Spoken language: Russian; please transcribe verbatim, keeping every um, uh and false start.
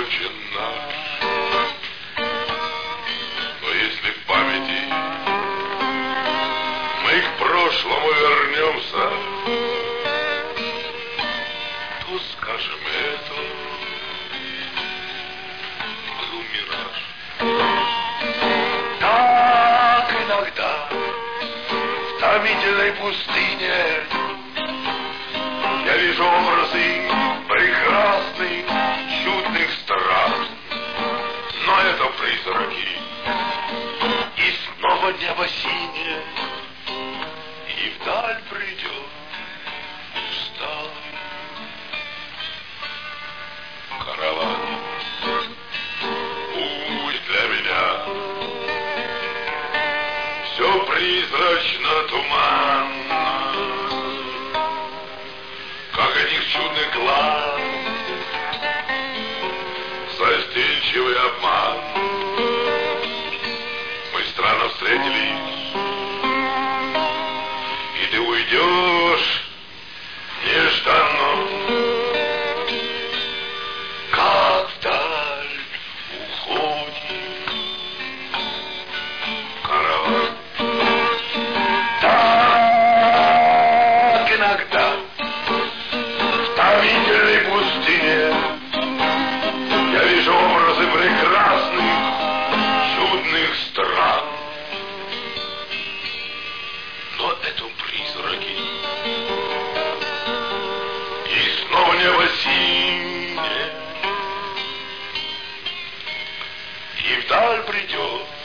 Отче наш. Но если в памяти мы к прошлому вернемся, то скажем, это был мираж. Так иногда в томительной пустыне я вижу образы прекрасных, чудных стран, но это призраки. И снова небо синее, и вдаль придет усталый караван. Пусть для меня все призрачно, туманно, как этих чудных глаз застенчивый обман. Мы странно встретились, и ты уйдешь нежданно, как вдаль уходит караван. Так иногда в томительной пустыне я вижу образы прекрасных, чудных стран, но это призраки. И снова небо синее, и вдаль придет